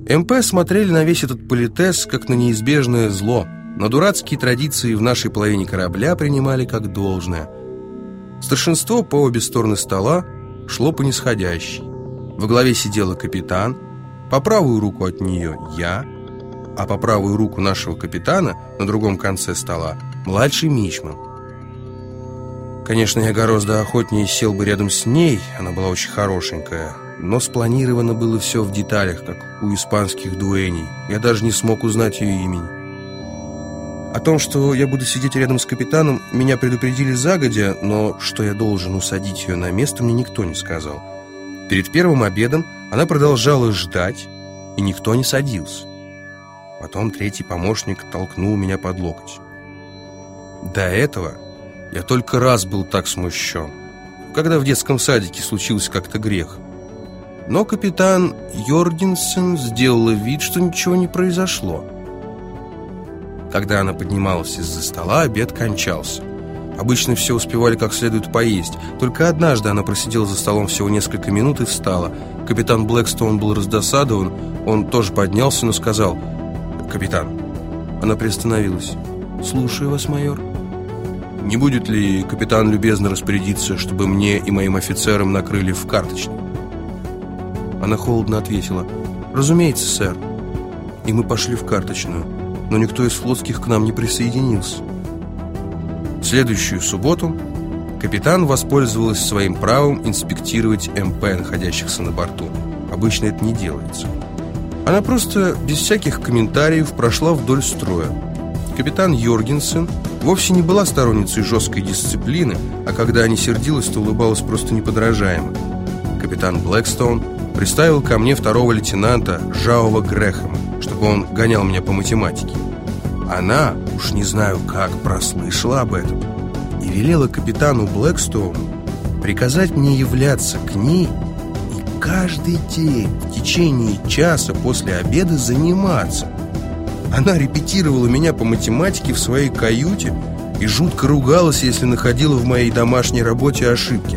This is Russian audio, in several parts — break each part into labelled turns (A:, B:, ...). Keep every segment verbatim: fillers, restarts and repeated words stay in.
A: МП смотрели на весь этот политес как на неизбежное зло, но дурацкие традиции в нашей половине корабля принимали как должное. Старшинство по обе стороны стола шло по нисходящей. Во главе сидела капитан, по правую руку от нее я, а по правую руку нашего капитана на другом конце стола младший мичман. Конечно, я гораздо охотнее сел бы рядом с ней, она была очень хорошенькая, но спланировано было все в деталях, как у испанских дуэней. Я даже не смог узнать ее имени. О том, что я буду сидеть рядом с капитаном, меня предупредили загодя, но что я должен усадить ее на место, мне никто не сказал. Перед первым обедом она продолжала ждать, и никто не садился. Потом третий помощник толкнул меня под локоть. До этого я только раз был так смущен, когда в детском садике случился как-то грех. Но капитан Йоргенсен сделала вид, что ничего не произошло. Когда она поднималась из-за стола, обед кончался. Обычно все успевали как следует поесть. Только однажды она просидела за столом всего несколько минут и встала. Капитан Блэкстоун был раздосадован. Он тоже поднялся, но сказал: «Капитан». Она приостановилась. «Слушаю вас, майор». «Не будет ли капитан любезно распорядиться, чтобы мне и моим офицерам накрыли в карточной?» Она холодно ответила: «Разумеется, сэр». И мы пошли в карточную, но никто из флотских к нам не присоединился. В следующую субботу капитан воспользовалась своим правом инспектировать МП, находящихся на борту. Обычно это не делается. Она просто без всяких комментариев прошла вдоль строя. Капитан Йоргенсен вовсе не была сторонницей жесткой дисциплины, а когда не сердилась, то улыбалась просто неподражаемо. Капитан Блэкстоун приставил ко мне второго лейтенанта Жауа Грэхэма, чтобы он гонял меня по математике. Она, уж не знаю как, прослышала об этом и велела капитану Блэкстоуну приказать мне являться к ней и каждый день в течение часа после обеда заниматься. Она репетировала меня по математике в своей каюте и жутко ругалась, если находила в моей домашней работе ошибки.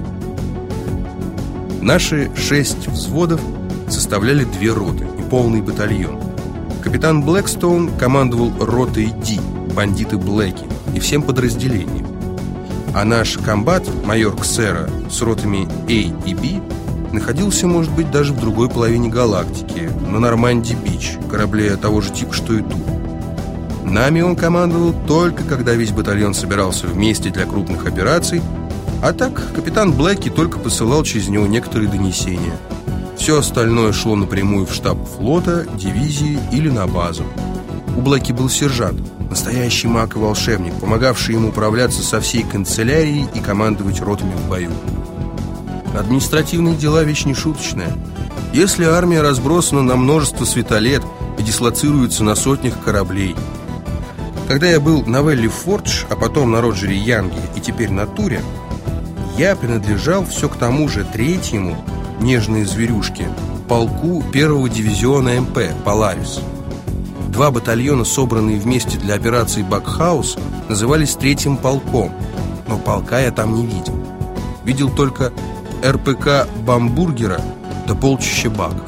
A: Наши шесть взводов составляли две роты и полный батальон. Капитан Блэкстоун командовал ротой Ди, бандиты Блэки, и всем подразделением. А наш комбат, майор Ксера, с ротами А и Б, находился, может быть, даже в другой половине галактики, на Норманди-Бич, корабле того же типа, что и тут. Нами он командовал только когда весь батальон собирался вместе для крупных операций, а так капитан Блэки только посылал через него некоторые донесения. Все остальное шло напрямую в штаб флота, дивизии или на базу. У Блэки был сержант, настоящий маг и волшебник, помогавший ему управляться со всей канцелярией и командовать ротами в бою. Административные дела – вещь нешуточная. Если армия разбросана на множество светолет и дислоцируется на сотнях кораблей. Когда я был на Велли Фордж, а потом на Роджере Янге и теперь на Туре, я принадлежал все к тому же третьему, нежные зверюшки, полку первого дивизиона МП «Поларис». Два батальона, собранные вместе для операции «Бакхаус», назывались третьим полком, но полка я там не видел. Видел только РПК «Бамбургера» да полчища баков.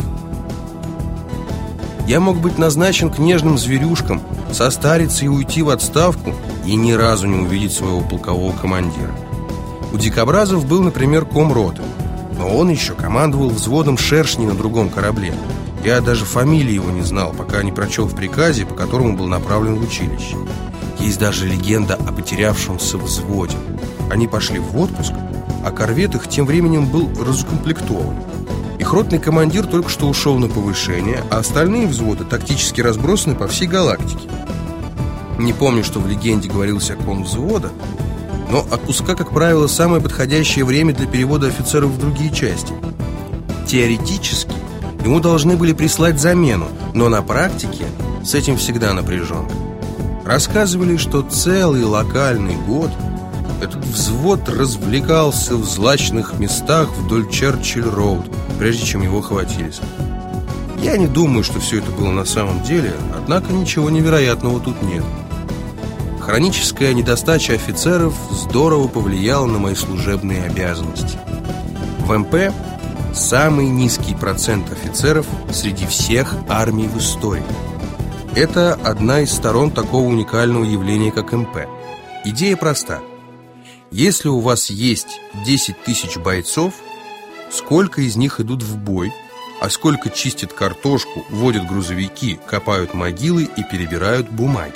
A: Я мог быть назначен к нежным зверюшкам, состариться и уйти в отставку и ни разу не увидеть своего полкового командира. У дикобразов был, например, комроты, но он еще командовал взводом шершней на другом корабле. Я даже фамилии его не знал, пока не прочел в приказе, по которому был направлен в училище. Есть даже легенда о потерявшемся взводе. Они пошли в отпуск, а корвет их тем временем был разукомплектован. Их ротный командир только что ушел на повышение, а остальные взводы тактически разбросаны по всей галактике. Не помню, что в легенде говорилось о ком взвода, но отпуска, как правило, самое подходящее время для перевода офицеров в другие части. Теоретически ему должны были прислать замену, но на практике с этим всегда напряженно. Рассказывали, что целый локальный год этот взвод развлекался в злачных местах вдоль Черчилль-Роуд, прежде чем его хватились. Я не думаю, что все это было на самом деле, однако ничего невероятного тут нет. Хроническая недостача офицеров здорово повлияла на мои служебные обязанности. В МП самый низкий процент офицеров среди всех армий в истории. Это одна из сторон такого уникального явления, как эм пэ. Идея проста. Если у вас есть десять тысяч бойцов, сколько из них идут в бой, а сколько чистят картошку, водят грузовики, копают могилы и перебирают бумаги?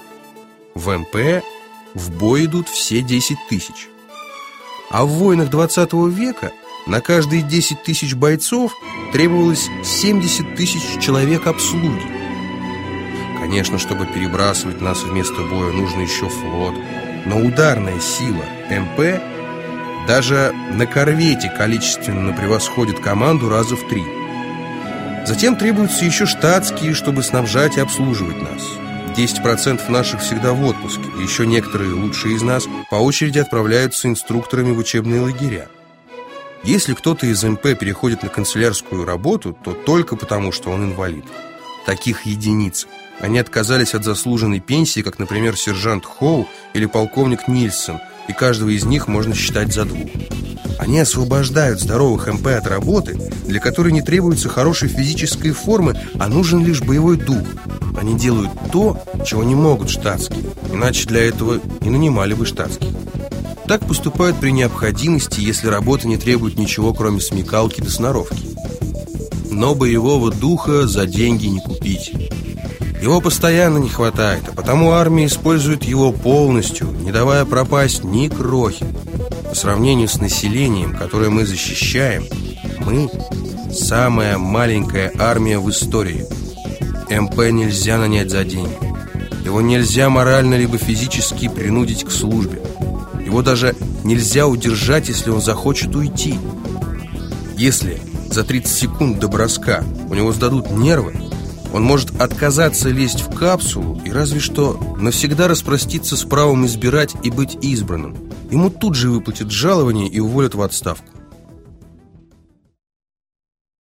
A: В эм пэ в бой идут все десять тысяч. А в войнах двадцатого века на каждые десять тысяч бойцов требовалось семьдесят тысяч человек обслуги. Конечно, чтобы перебрасывать нас вместо боя, нужно еще флот. Но ударная сила эм пэ даже на корвете количественно превосходит команду раза в три. Затем требуются еще штатские, чтобы снабжать и обслуживать нас. десять процентов наших всегда в отпуске. Еще некоторые, лучшие из нас, по очереди отправляются инструкторами в учебные лагеря. Если кто-то из эм пэ переходит на канцелярскую работу, то только потому, что он инвалид. Таких единиц. Они отказались от заслуженной пенсии, как, например, сержант Хоу или полковник Нильсон, и каждого из них можно считать за двух. Они освобождают здоровых эм пэ от работы, для которой не требуется хорошей физической формы, а нужен лишь боевой дух. Они делают то, чего не могут штатские, иначе для этого и нанимали бы штатских. Так поступают при необходимости, если работа не требует ничего, кроме смекалки до сноровки. Но боевого духа за деньги не купить. Его постоянно не хватает, а потому армия использует его полностью, не давая пропасть ни крохи. По сравнению с населением, которое мы защищаем, мы самая маленькая армия в истории. эм пэ нельзя нанять за деньги. Его нельзя морально либо физически принудить к службе. Его даже нельзя удержать, если он захочет уйти. Если за тридцать секунд до броска у него сдадут нервы, он может отказаться лезть в капсулу и разве что навсегда распроститься с правом избирать и быть избранным. Ему тут же выплатят жалование и уволят в отставку.